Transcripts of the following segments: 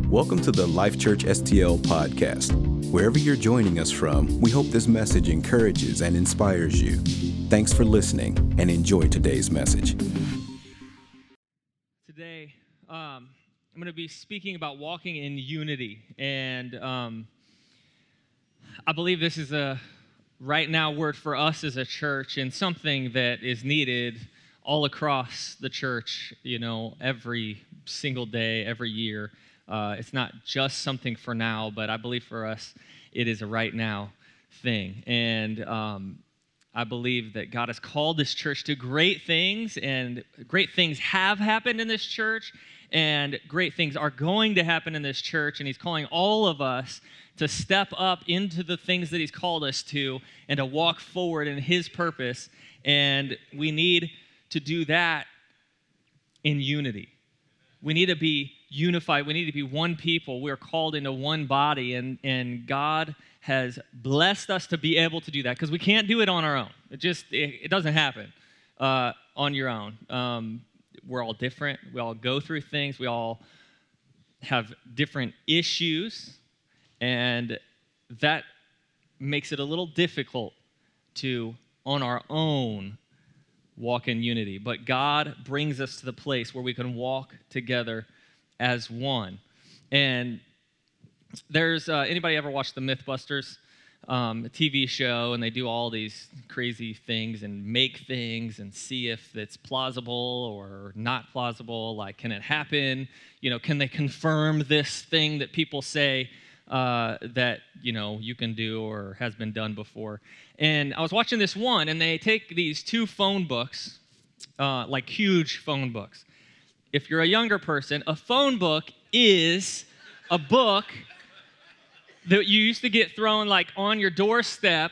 Welcome to the Life Church STL podcast. Wherever you're joining us from, we hope this message encourages and inspires you. Thanks for listening and enjoy today's message. Today, I'm going to be speaking about walking in unity, and I believe this is a right now word for us as a church and something that is needed all across the church, every single day, every year. It's not just something for now, but I believe for us, it is a right now thing. And I believe that God has called this church to great things, and great things have happened in this church, and great things are going to happen in this church, and He's calling all of us to step up into the things that He's called us to and to walk forward in His purpose, and we need to do that in unity. We need to be unified. We need to be one people. We're called into one body, and God has blessed us to be able to do that because we can't do it on our own. It doesn't happen on your own. We're all different. We all go through things. We all have different issues, and that makes it a little difficult to, on our own, walk in unity. But God brings us to the place where we can walk together as one. And there's, anybody ever watched the Mythbusters, a TV show, and they do all these crazy things and make things and see if it's plausible or not plausible, like can it happen? Can they confirm this thing that people say that, you can do or has been done before? And I was watching this one, and they take these two phone books, like huge phone books. If you're a younger person, a phone book is a book that you used to get thrown like on your doorstep.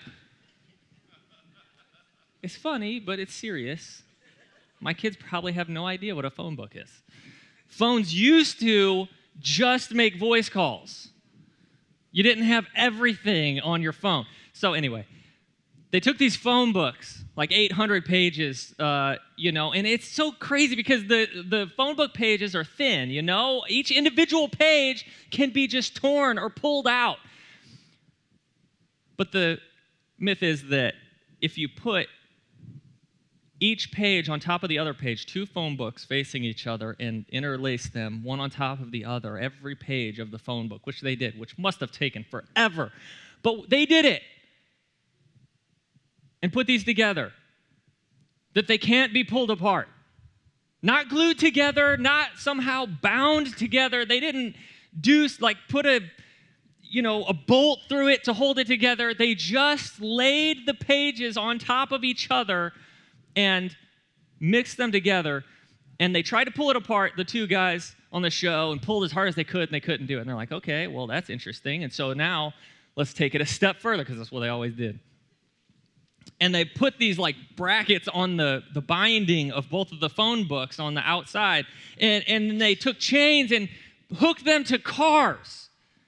It's funny, but it's serious. My kids probably have no idea what a phone book is. Phones used to just make voice calls. You didn't have everything on your phone. So anyway, they took these phone books, like 800 pages, and it's so crazy because the phone book pages are thin, Each individual page can be just torn or pulled out. But the myth is that if you put each page on top of the other page, two phone books facing each other, and interlace them one on top of the other, every page of the phone book, which they did, which must have taken forever, but they did it, and put these together, that they can't be pulled apart. Not glued together, not somehow bound together. They didn't put a bolt through it to hold it together. They just laid the pages on top of each other and mixed them together. And they tried to pull it apart, the two guys on the show, and pulled as hard as they could, and they couldn't do it. And they're like, okay, well, that's interesting. And so now let's take it a step further, because that's what they always did. And they put these brackets on the binding of both of the phone books on the outside. And they took chains and hooked them to cars.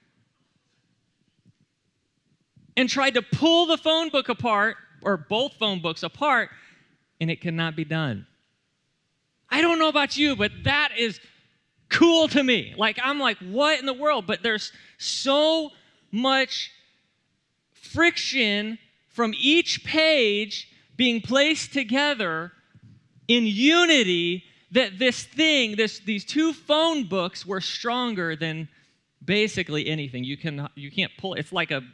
And tried to pull the phone book apart, or both phone books apart, and it cannot be done. I don't know about you, but that is cool to me. I'm like, what in the world? But there's so much friction from each page being placed together in unity that these two phone books were stronger than basically anything. You can't pull. It's like a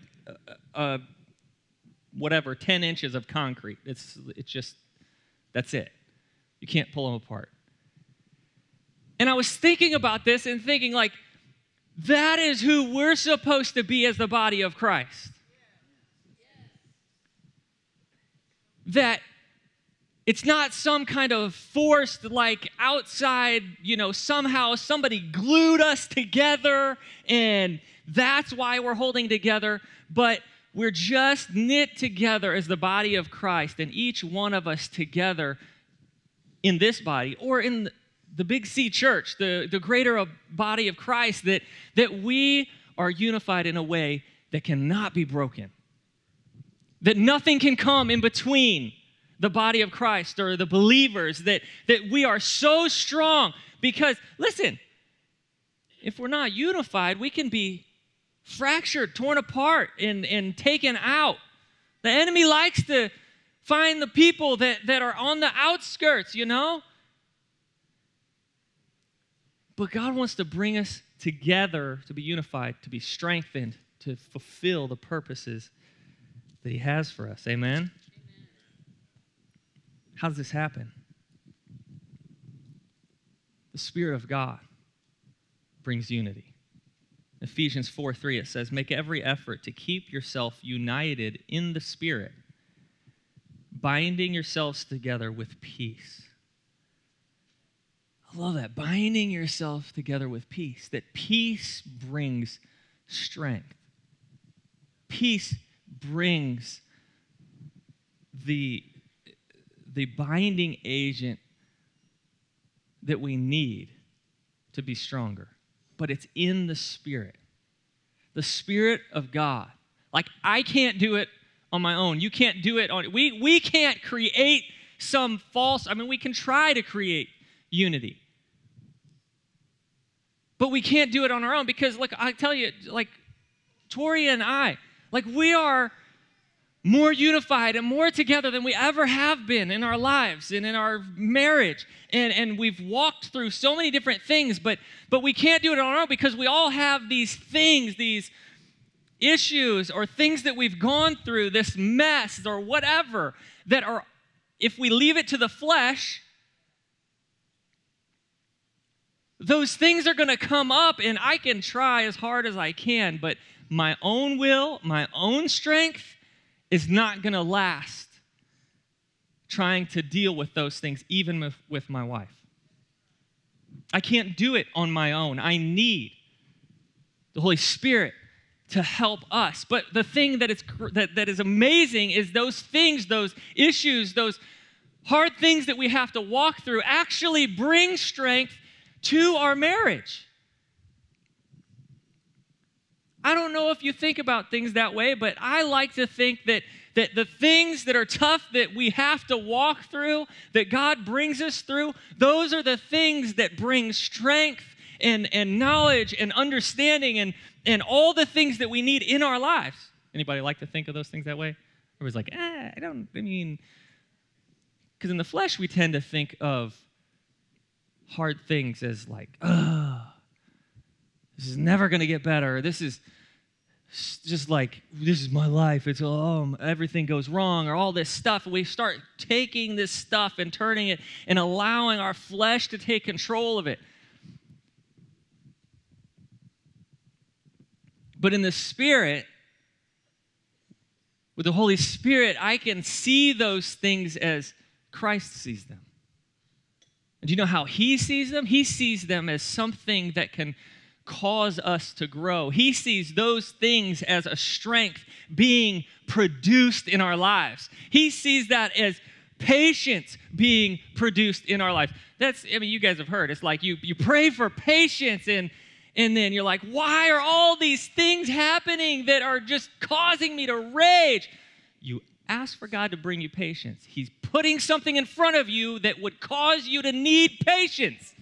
10 inches of concrete. It's just, that's it. You can't pull them apart. And I was thinking about this and thinking that is who we're supposed to be as the body of Christ. That it's not some kind of forced, outside, somehow somebody glued us together and that's why we're holding together, but we're just knit together as the body of Christ, and each one of us together in this body or in the Big C church, the greater body of Christ, that we are unified in a way that cannot be broken. That nothing can come in between the body of Christ or the believers, that we are so strong because, listen, if we're not unified, we can be fractured, torn apart, and taken out. The enemy likes to find the people that are on the outskirts, you know? But God wants to bring us together to be unified, to be strengthened, to fulfill the purposes that he has for us. Amen? How does this happen? The Spirit of God brings unity. Ephesians 4:3, it says, make every effort to keep yourself united in the Spirit, binding yourselves together with peace. I love that, binding yourself together with peace, that peace brings strength. Peace brings the binding agent that we need to be stronger. But it's in the Spirit of God. Like, I can't do it on my own. You can't do it on, we can't create some false, we can try to create unity. But we can't do it on our own because, like, I tell you, like, Tori and I, like, we are more unified and more together than we ever have been in our lives and in our marriage. And we've walked through so many different things, but we can't do it on our own because we all have these things, these issues or things that we've gone through, this mess or whatever, that are, if we leave it to the flesh, those things are going to come up, and I can try as hard as I can, but my own will, my own strength is not going to last trying to deal with those things, even with my wife. I can't do it on my own. I need the Holy Spirit to help us. But the thing that is amazing is those things, those issues, those hard things that we have to walk through actually bring strength to our marriage. I don't know if you think about things that way, but I like to think that the things that are tough that we have to walk through, that God brings us through, those are the things that bring strength and knowledge and understanding and all the things that we need in our lives. Anybody like to think of those things that way? Everybody's like, because in the flesh we tend to think of hard things as like, this is never going to get better. This is just like, this is my life. It's everything goes wrong or all this stuff. We start taking this stuff and turning it and allowing our flesh to take control of it. But in the Spirit, with the Holy Spirit, I can see those things as Christ sees them. And do you know how he sees them? He sees them as something that can cause us to grow. He sees those things as a strength being produced in our lives. He sees that as patience being produced in our life. You guys have heard. It's like you pray for patience and then you're like, why are all these things happening that are just causing me to rage? You ask for God to bring you patience. He's putting something in front of you that would cause you to need patience.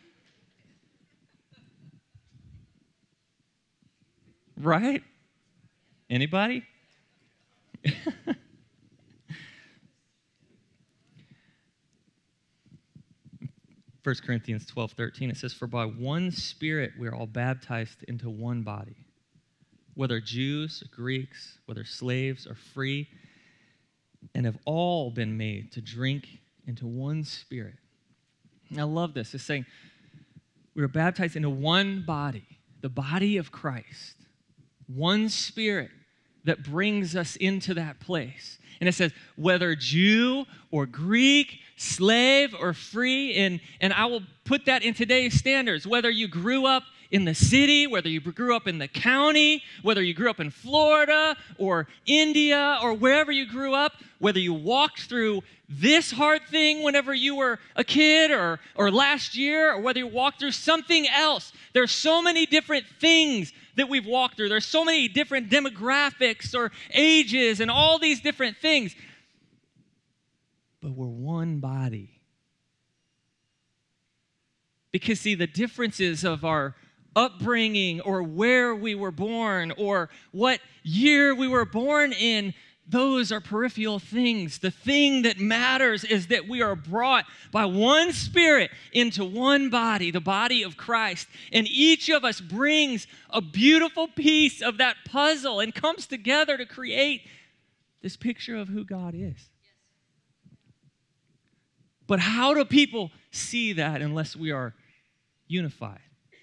Right? Anybody? 1 Corinthians 12:13, it says, for by one Spirit we are all baptized into one body, whether Jews or Greeks, whether slaves or free, and have all been made to drink into one Spirit. And I love this. It's saying we are baptized into one body, the body of Christ, one Spirit that brings us into that place. And it says, whether Jew or Greek, slave or free, and I will put that in today's standards, whether you grew up in the city, whether you grew up in the county, whether you grew up in Florida or India or wherever you grew up, whether you walked through this hard thing whenever you were a kid or last year, or whether you walked through something else. There's so many different things that we've walked through. There's so many different demographics or ages and all these different things. But we're one body. Because, see, the differences of our upbringing or where we were born or what year we were born in. Those are peripheral things. The thing that matters is that we are brought by one Spirit into one body, the body of Christ. And each of us brings a beautiful piece of that puzzle and comes together to create this picture of who God is. But how do people see that unless we are unified?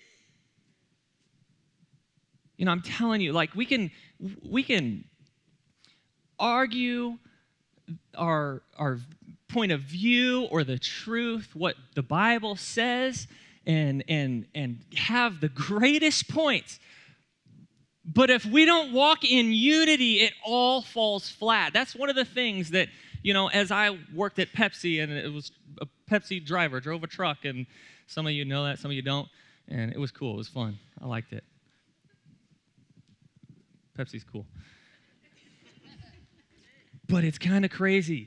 You know, I'm telling you, like we can argue our point of view or the truth, what the Bible says, and have the greatest points. But if we don't walk in unity, it all falls flat. That's one of the things that, you know, as I worked at Pepsi, and it was a Pepsi driver, drove a truck, and some of you know that, some of you don't, and it was cool. It was fun. I liked it. Pepsi's cool. But it's kind of crazy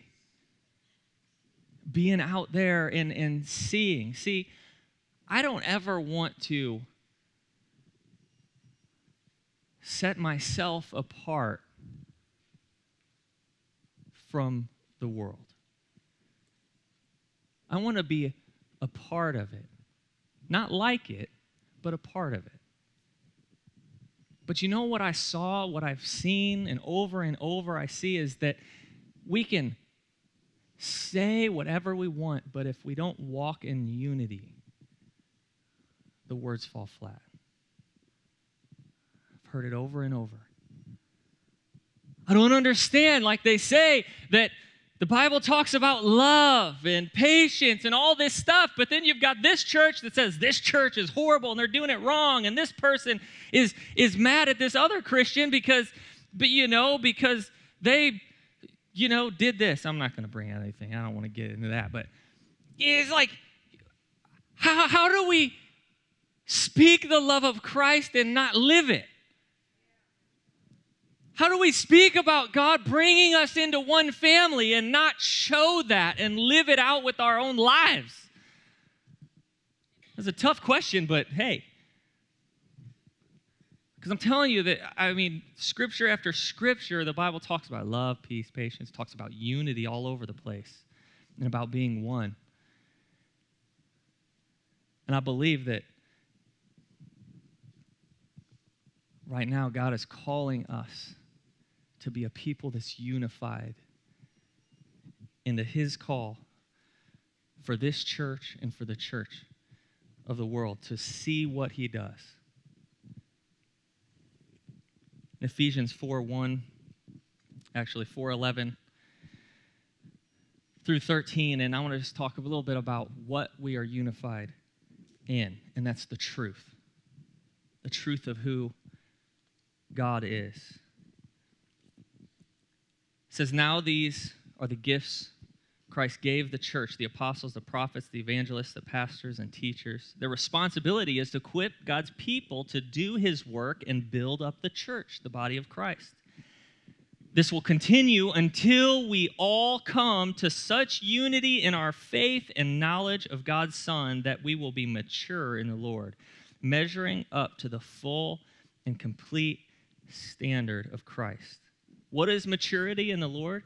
being out there and seeing. See, I don't ever want to set myself apart from the world. I want to be a part of it. Not like it, but a part of it. But you know what I saw, what I've seen, and over I see is that we can say whatever we want, but if we don't walk in unity, the words fall flat. I've heard it over and over. I don't understand, like they say, that the Bible talks about love and patience and all this stuff, but then you've got this church that says this church is horrible and they're doing it wrong, and this person is mad at this other Christian because they, did this. I'm not going to bring out anything. I don't want to get into that, but it's like, how do we speak the love of Christ and not live it? How do we speak about God bringing us into one family and not show that and live it out with our own lives? That's a tough question, but hey. Because I'm telling you that, scripture after scripture, the Bible talks about love, peace, patience, talks about unity all over the place and about being one. And I believe that right now God is calling us to be a people that's unified into His call for this church and for the church of the world to see what He does. In Ephesians 4:1, actually 4:11 through 13, and I want to just talk a little bit about what we are unified in, and that's the truth of who God is. It says, now these are the gifts Christ gave the church, the apostles, the prophets, the evangelists, the pastors, and teachers. Their responsibility is to equip God's people to do His work and build up the church, the body of Christ. This will continue until we all come to such unity in our faith and knowledge of God's Son that we will be mature in the Lord, measuring up to the full and complete standard of Christ. What is maturity in the Lord?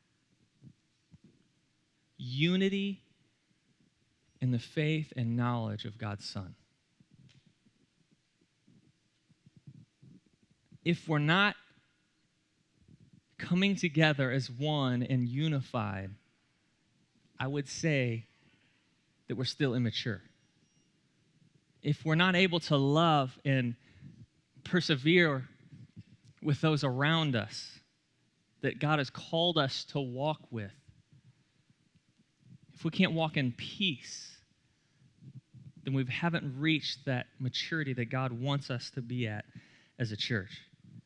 Unity in the faith and knowledge of God's Son. If we're not coming together as one and unified, I would say that we're still immature. If we're not able to love and persevere with those around us that God has called us to walk with, if we can't walk in peace, then we haven't reached that maturity that God wants us to be at as a church.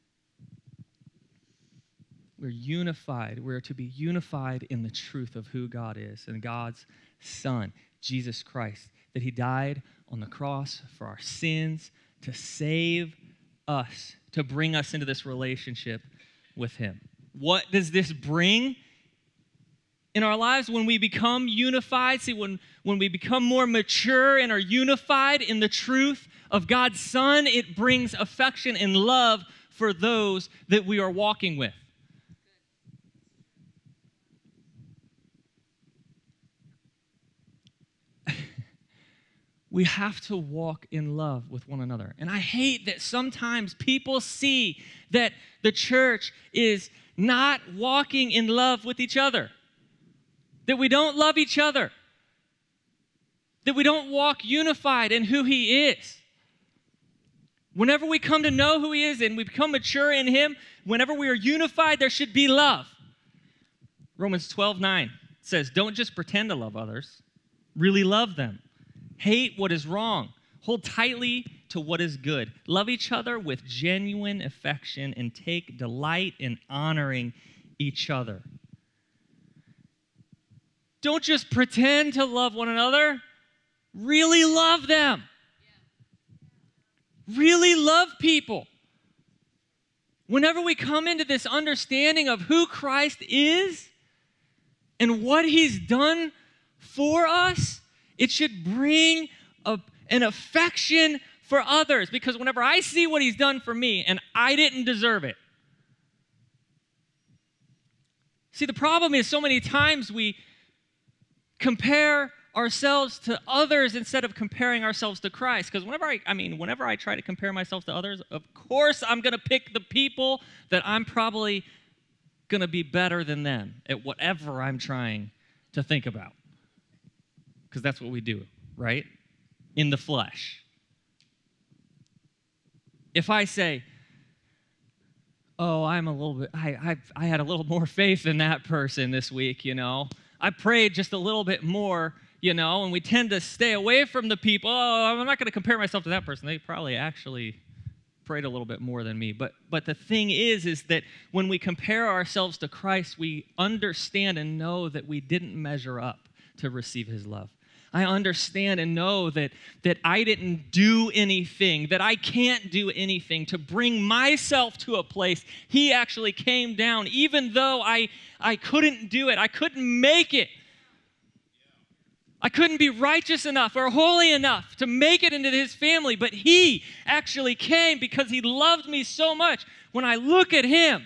We're unified. We're to be unified in the truth of who God is and God's Son, Jesus Christ, that He died on the cross for our sins to save us, to bring us into this relationship with Him. What does this bring? in our lives, when we become unified, when we become more mature and are unified in the truth of God's Son, it brings affection and love for those that we are walking with. We have to walk in love with one another. And I hate that sometimes people see that the church is not walking in love with each other, that we don't love each other, that we don't walk unified in who He is. Whenever we come to know who He is and we become mature in Him, whenever we are unified, there should be love. Romans 12:9 says, don't just pretend to love others, really love them. Hate what is wrong. Hold tightly to what is good. Love each other with genuine affection and take delight in honoring each other. Don't just pretend to love one another. Really love them. Really love people. Whenever we come into this understanding of who Christ is and what He's done for us, it should bring an affection for others, because whenever I see what He's done for me and I didn't deserve it. See, the problem is so many times we compare ourselves to others instead of comparing ourselves to Christ. Because whenever I try to compare myself to others, of course I'm going to pick the people that I'm probably going to be better than them at whatever I'm trying to think about. Because that's what we do, right? In the flesh. If I say, oh, I had a little more faith in that person this week, I prayed just a little bit more, and we tend to stay away from the people. Oh, I'm not going to compare myself to that person. They probably actually prayed a little bit more than me. But the thing is that when we compare ourselves to Christ, we understand and know that we didn't measure up to receive His love. I understand and know that I didn't do anything, that I can't do anything to bring myself to a place. He actually came down, even though I couldn't do it. I couldn't make it. I couldn't be righteous enough or holy enough to make it into His family, but He actually came because He loved me so much. When I look at Him,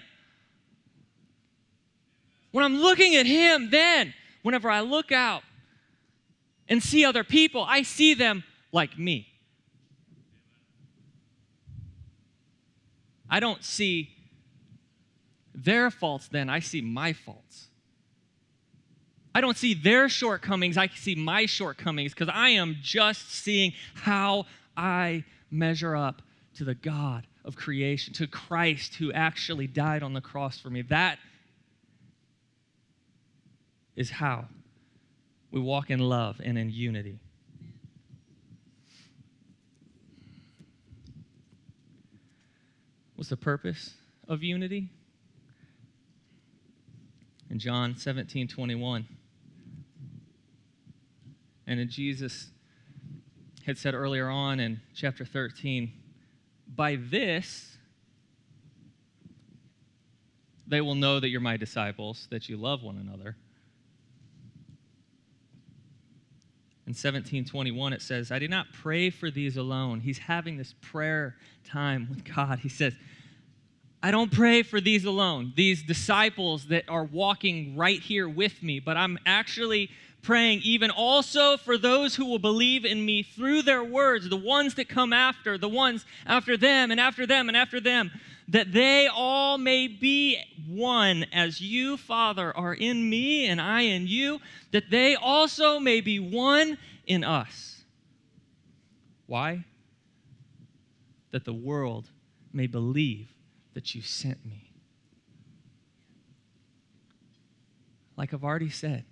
when I'm looking at Him, then whenever I look out and see other people, I see them like me. I don't see their faults then, I see my faults. I don't see their shortcomings, I see my shortcomings, because I am just seeing how I measure up to the God of creation, to Christ who actually died on the cross for me. That is how we walk in love and in unity. What's the purpose of unity? In John 17:21, and then Jesus had said earlier on in chapter 13, by this they will know that you're my disciples, that you love one another. In 17:21, it says, I did not pray for these alone. He's having this prayer time with God. He says, I don't pray for these alone, these disciples that are walking right here with me, but I'm actually praying even also for those who will believe in me through their words, the ones that come after, the ones after them and after them and after them, that they all may be one as you, Father, are in me and I in you, that they also may be one in us. Why? That the world may believe that you sent me. Like I've already said,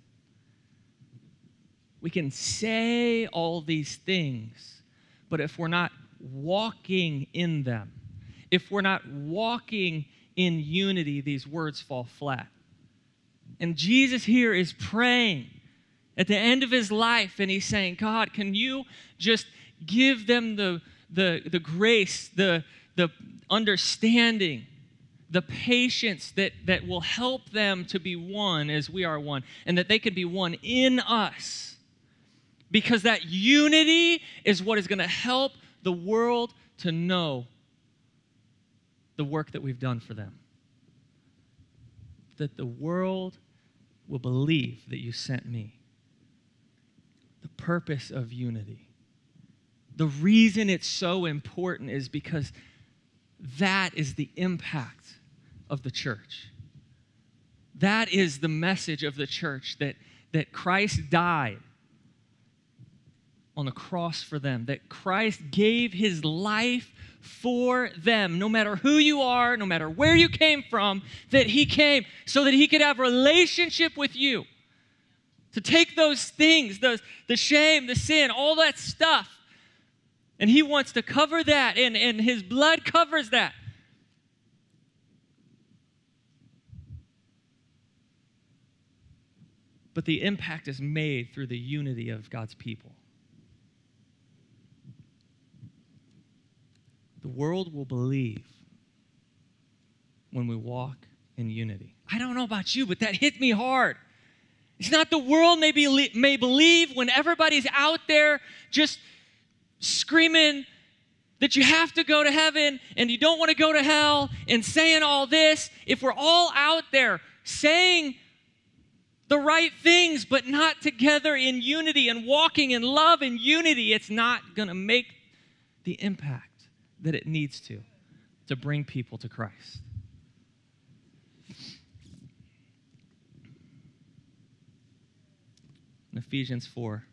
we can say all these things, but if we're not walking in them, if we're not walking in unity, these words fall flat. And Jesus here is praying at the end of His life, and He's saying, God, can you just give them the grace, the understanding, the patience that will help them to be one as we are one, and that they can be one in us. Because that unity is what is going to help the world to know the work that we've done for them. That the world will believe that you sent me. The purpose of unity. The reason it's so important is because that is the impact of the church. That is the message of the church, that Christ died on the cross for them, that Christ gave his life for them, no matter who you are, no matter where you came from, that he came so that he could have a relationship with you. To take those things, the shame, the sin, all that stuff, and he wants to cover that, and his blood covers that. But the impact is made through the unity of God's people. The world will believe when we walk in unity. I don't know about you, but that hit me hard. It's not the world may believe when everybody's out there just screaming that you have to go to heaven and you don't want to go to hell and saying all this. If we're all out there saying the right things but not together in unity and walking in love and unity, it's not going to make the impact that it needs to bring people to Christ. In Ephesians 4,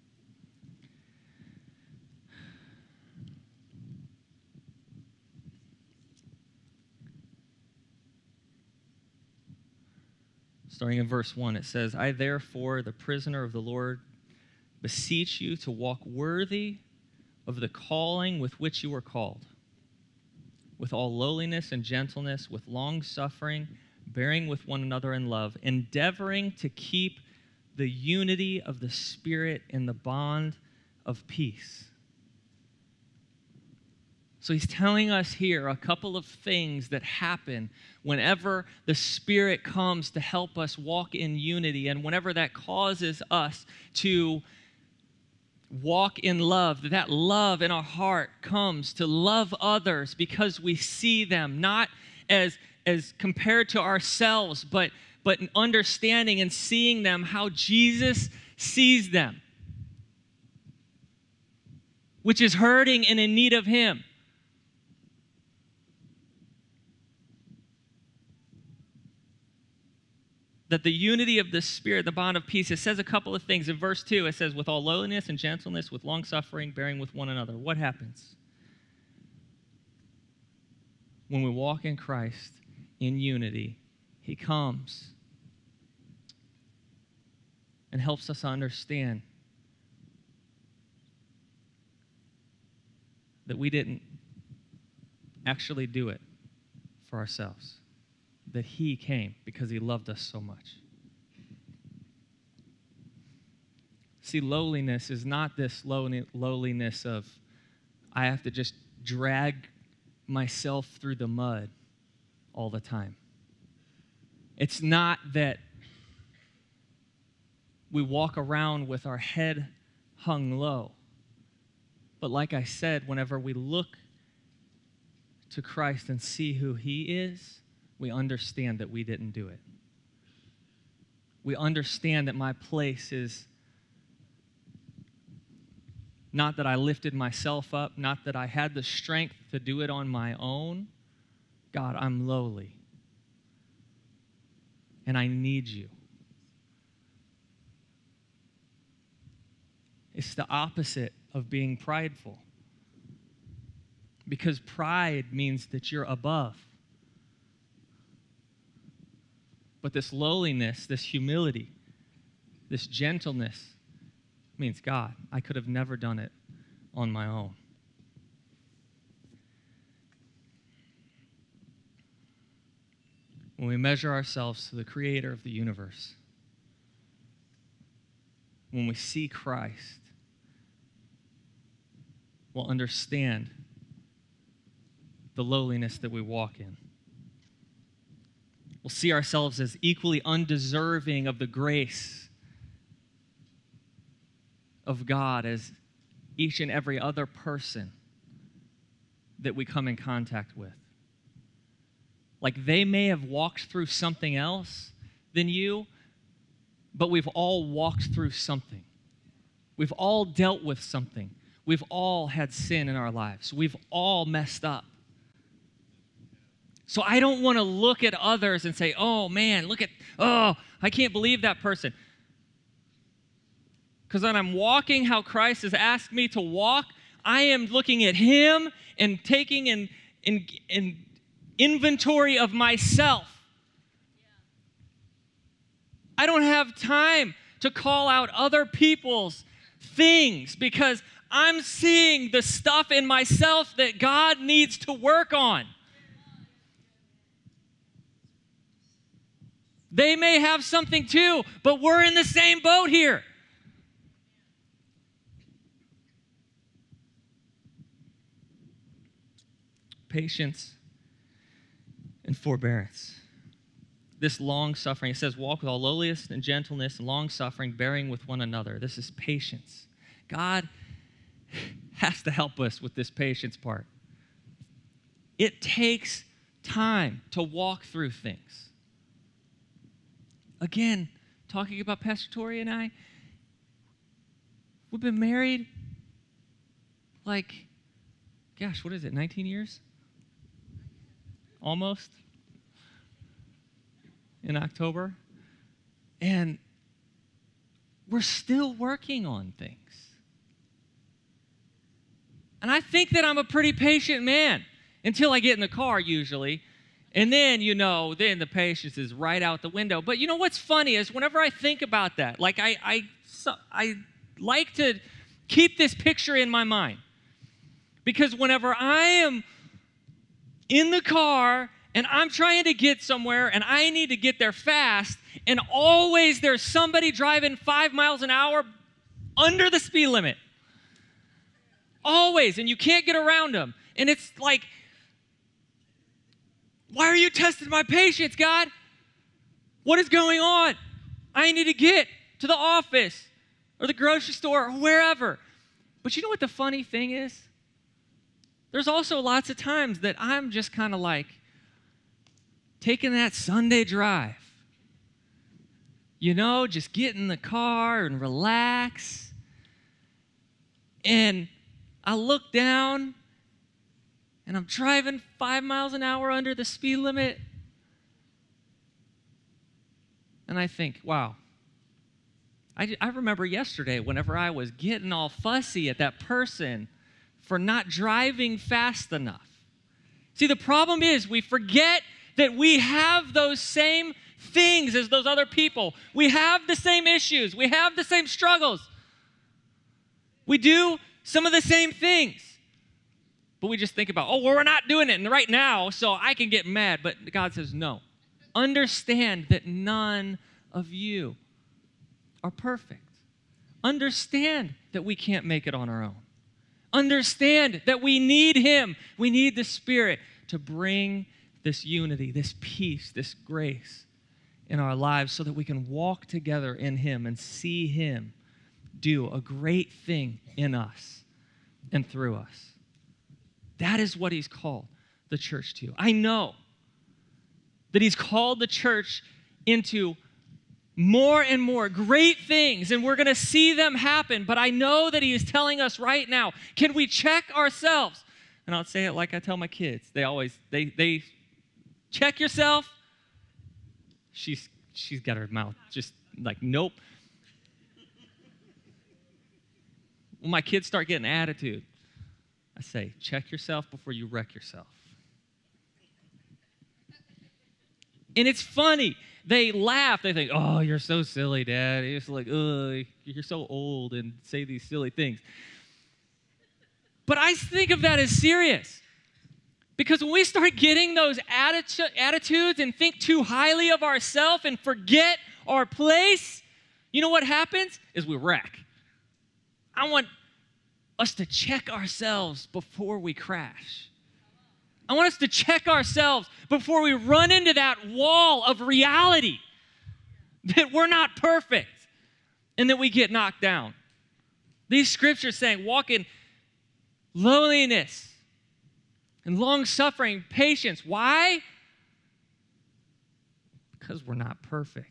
starting in verse 1, it says, I therefore, the prisoner of the Lord, beseech you to walk worthy of the calling with which you were called, with all lowliness and gentleness, with long-suffering, bearing with one another in love, endeavoring to keep the unity of the Spirit in the bond of peace. So he's telling us here a couple of things that happen whenever the Spirit comes to help us walk in unity, and whenever that causes us to walk in love, that love in our heart comes to love others because we see them not as compared to ourselves, but understanding and seeing them how Jesus sees them, which is hurting and in need of him. That the unity of the Spirit, the bond of peace, it says a couple of things. In verse 2, it says, with all lowliness and gentleness, with long-suffering, bearing with one another. What happens? When we walk in Christ in unity, he comes and helps us understand that we didn't actually do it for ourselves. That he came because he loved us so much. See, lowliness is not this lowliness of I have to just drag myself through the mud all the time. It's not that we walk around with our head hung low. But like I said, whenever we look to Christ and see who he is, we understand that we didn't do it. We understand that my place is not that I lifted myself up, not that I had the strength to do it on my own. God, I'm lowly. And I need you. It's the opposite of being prideful. Because pride means that you're above. But this lowliness, this humility, this gentleness means, God, I could have never done it on my own. When we measure ourselves to the Creator of the universe, when we see Christ, we'll understand the lowliness that we walk in. We'll see ourselves as equally undeserving of the grace of God as each and every other person that we come in contact with. Like they may have walked through something else than you, but we've all walked through something. We've all dealt with something. We've all had sin in our lives. We've all messed up. So I don't want to look at others and say, oh man, I can't believe that person. Because when I'm walking how Christ has asked me to walk, I am looking at him and taking an inventory of myself. I don't have time to call out other people's things because I'm seeing the stuff in myself that God needs to work on. They may have something too, but we're in the same boat here. Patience and forbearance. This long suffering, it says, walk with all lowliness and gentleness and long suffering, bearing with one another. This is patience. God has to help us with this patience part. It takes time to walk through things. Again, talking about Pastor Tori and I, we've been married 19 years? Almost. In October. And we're still working on things. And I think that I'm a pretty patient man until I get in the car usually. And then, then the patience is right out the window. But you know what's funny is whenever I think about that, like I like to keep this picture in my mind. Because whenever I am in the car and I'm trying to get somewhere and I need to get there fast, and always there's somebody driving 5 miles an hour under the speed limit. Always, and you can't get around them. And it's like, why are you testing my patience, God? What is going on? I need to get to the office or the grocery store or wherever. But you know what the funny thing is? There's also lots of times that I'm just kind of like taking that Sunday drive. Just get in the car and relax. And I look down and I'm driving 5 miles an hour under the speed limit. And I think, wow. I remember yesterday whenever I was getting all fussy at that person for not driving fast enough. See, the problem is we forget that we have those same things as those other people. We have the same issues. We have the same struggles. We do some of the same things. But we just think about, we're not doing it right now, so I can get mad. But God says, no. Understand that none of you are perfect. Understand that we can't make it on our own. Understand that we need him. We need the Spirit to bring this unity, this peace, this grace in our lives so that we can walk together in him and see him do a great thing in us and through us. That is what he's called the church to. I know that he's called the church into more and more great things, and we're going to see them happen, but I know that he is telling us right now, can we check ourselves? And I'll say it like I tell my kids. They check yourself. She's got her mouth just like, nope. When my kids start getting attitude, I say, check yourself before you wreck yourself. And it's funny. They laugh. They think, oh, you're so silly, Dad. It's like, you're so old and say these silly things. But I think of that as serious. Because when we start getting those attitudes and think too highly of ourselves and forget our place, you know what happens? Is we wreck. I want us to check ourselves before we crash. I want us to check ourselves before we run into that wall of reality that we're not perfect and that we get knocked down. These scriptures saying walk in lowliness and long-suffering, patience. Why? Because we're not perfect.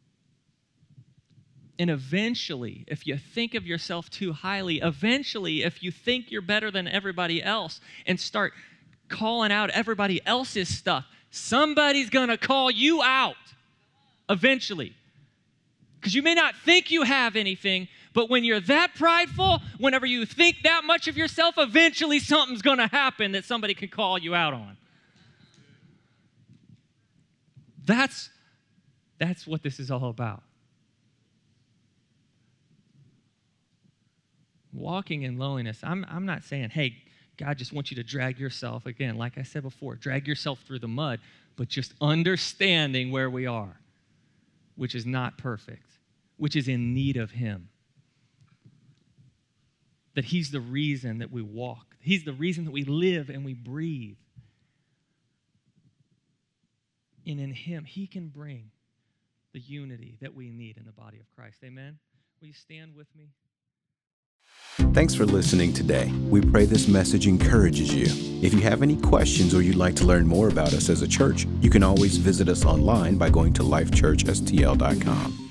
And eventually, if you think of yourself too highly, eventually, if you think you're better than everybody else and start calling out everybody else's stuff, somebody's going to call you out eventually. Because you may not think you have anything, but when you're that prideful, whenever you think that much of yourself, eventually something's going to happen that somebody can call you out on. That's what this is all about. Walking in lowliness. I'm not saying, hey, God just wants you to drag yourself, again, like I said before, drag yourself through the mud, but just understanding where we are, which is not perfect, which is in need of Him. That He's the reason that we walk. He's the reason that we live and we breathe. And in Him, He can bring the unity that we need in the body of Christ. Amen? Will you stand with me? Thanks for listening today. We pray this message encourages you. If you have any questions or you'd like to learn more about us as a church, you can always visit us online by going to lifechurchstl.com.